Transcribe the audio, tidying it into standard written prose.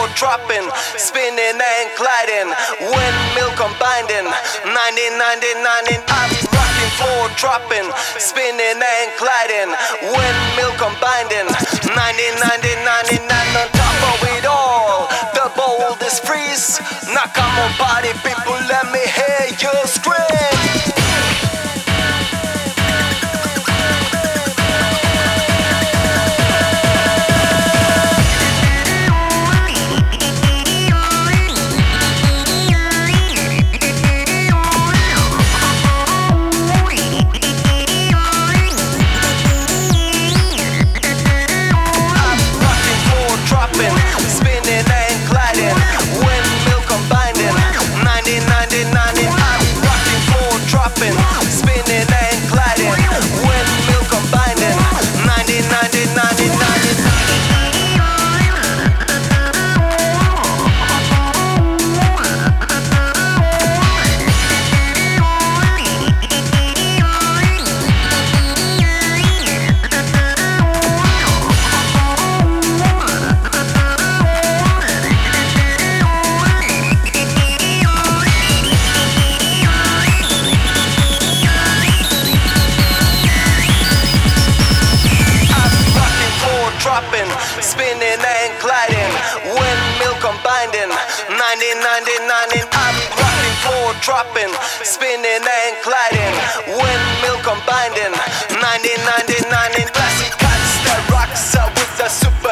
dropping, spinning and gliding, windmill combining, 90, I'm rocking floor dropping, spinning and gliding, windmill combining, 90, on top of it all, the boldest freeze. Now come on party people, let me hear you scream. Spinning and gliding, windmill combining, 90, I'm rocking floor dropping, spinning and gliding, windmill combining, 90, classic cuts that rocks out with the super